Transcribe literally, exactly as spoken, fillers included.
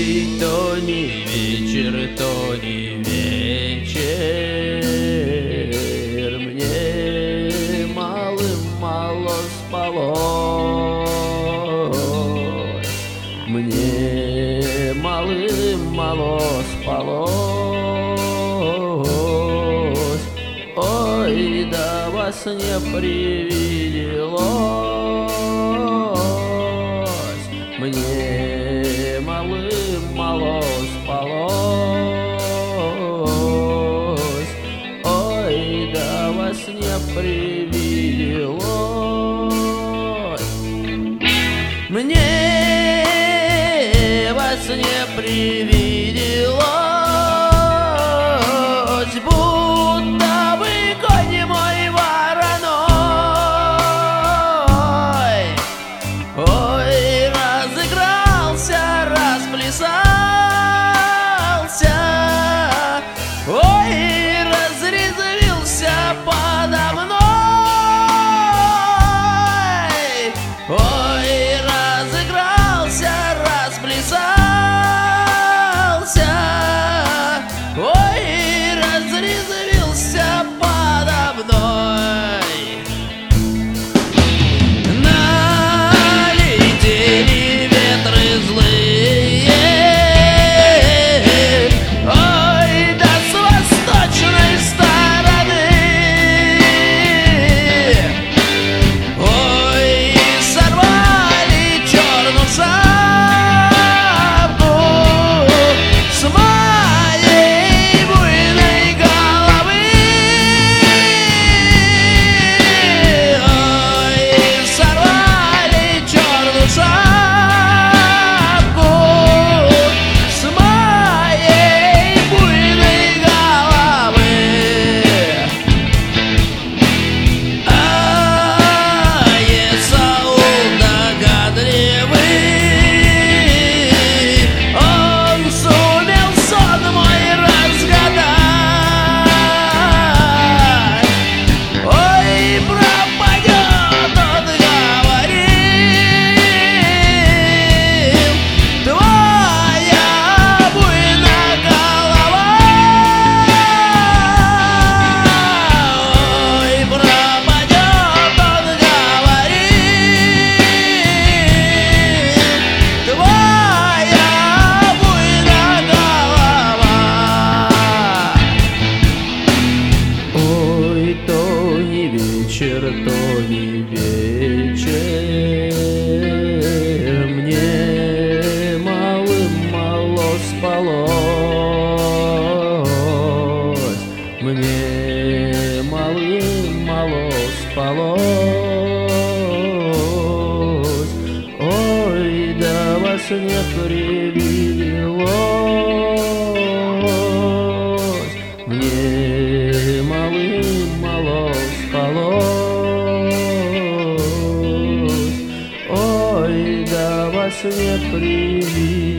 Ой, то не вечер, то не вечер, мне малым-мало спалось, мне малым-мало спалось. Ой, да во сне привиделось, мне малым-мало спалось. Ой, да во сне привиделось, мне во сне привиделось, будто бы конь мой вороной. Ой, разыгрался, расплясался, ой, разрезвился подо мной. Ой, разыгрался, расплясался, ой, разрезвился подо мной. Налетели ветры злые, ой, да с восточной стороны, ой, сорвали черную шапку с моей буйной головы. Ой, сорвали черную шапку с моей буйной головы. А Есаул догадливый, он сумел сон мой разгадать. Ой, пропадет, он говорил, твоя буйная голова. Ой, пропадет, он говорил, твоя буйная голова. Ой, то не вечер, то не вечер, мне малым-мало спалось, мне малым-мало спалось. Ой, да во сне привиделось, мне малым-мало спалось. Ой, да во сне привиделось.